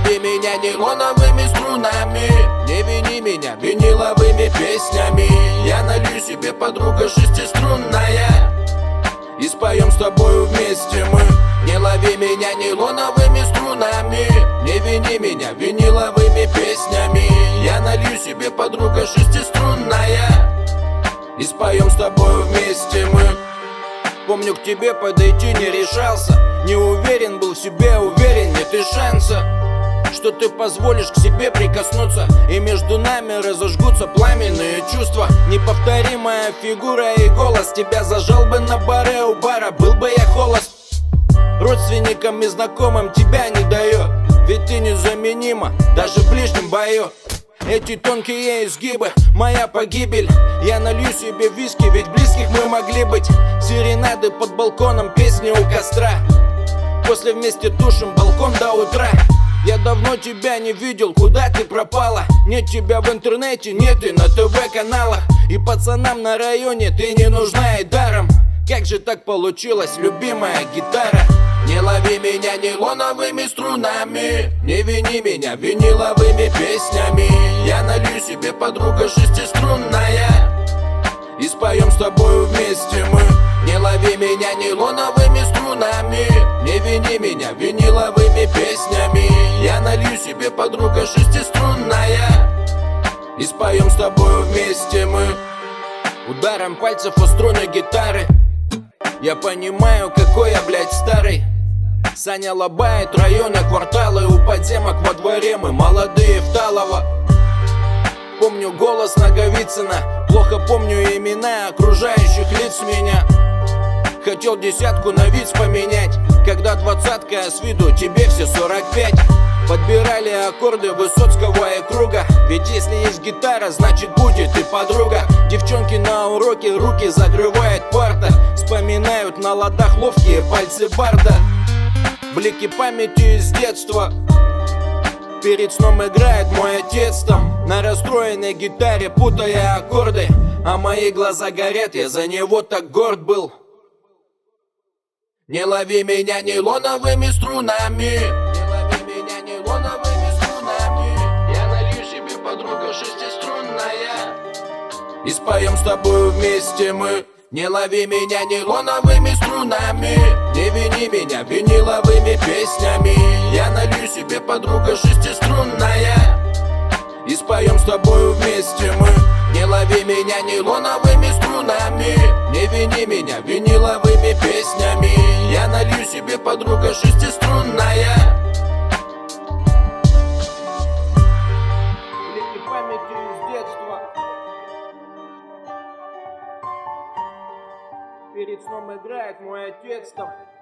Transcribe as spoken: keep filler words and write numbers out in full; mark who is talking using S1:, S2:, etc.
S1: лови меня нейлоновыми струнами, не вини меня виниловыми песнями. Я налью себе, подруга, шестиструнная, и споем с тобою вместе мы. Не лови меня нейлоновыми струнами, не вини меня виниловыми песнями. Я налью себе, подруга, шестиструнная, и споем с тобою вместе мы. Помню, к тебе подойти не решался, не уверен был в себе, уверен, нет и шанса, что ты позволишь к себе прикоснуться, и между нами разожгутся пламенные чувства. Неповторимая фигура и голос, тебя зажал бы на баре у бара, был бы я холост. Родственникам и знакомым тебя не дает, ведь ты незаменима даже в ближнем бою. Эти тонкие изгибы, моя погибель. Я налью себе виски, ведь близких мы могли быть. Серенады под балконом, песни у костра. После вместе тушим балкон до утра. Я давно тебя не видел, куда ты пропала? Нет тебя в интернете, нет и на ТВ-каналах. И пацанам на районе ты не нужна и даром. Как же так получилось, любимая гитара? Не лови меня нейлоновыми струнами, не вини меня виниловыми песнями. Я налью себе, подруга, шестиструнная, и споем с тобою вместе мы. Не лови меня нейлоновыми струнами, не вини меня виниловыми песнями. Я налью себе, подруга, шестиструнная, и споем с тобою вместе мы. Ударом пальцев о струны гитары я понимаю, какой я, блядь, старый. Саня лобает районы, кварталы, у подземок во дворе мы молодые в Талово. Помню голос Наговицына, плохо помню имена окружающих лиц меня. Хотел десятку на вид поменять, когда двадцатка, а с виду тебе все сорок пять. Подбирали аккорды Высоцкого и Круга, ведь если есть гитара, значит будет и подруга. Девчонки на уроке руки закрывает парта, вспоминают на ладах ловкие пальцы барда. Блики памяти из детства, перед сном играет мой отец там на расстроенной гитаре, путая аккорды. А мои глаза горят, я за него так горд был. Не лови меня нейлоновыми струнами, не лови меня нейлоновыми струнами. Я налью себе, подруга, шестиструнная, и споем с тобою вместе мы. Не лови меня нейлоновыми струнами, не вини меня виниловыми песнями. Я налью себе, подруга, шестиструнная, и споем с тобою вместе мы. Не лови меня нейлоновыми струнами, не вини меня виниловыми песнями. Я налью себе, подруга, шестиструнная. Блики памяти из детства, перед сном играет мой отец там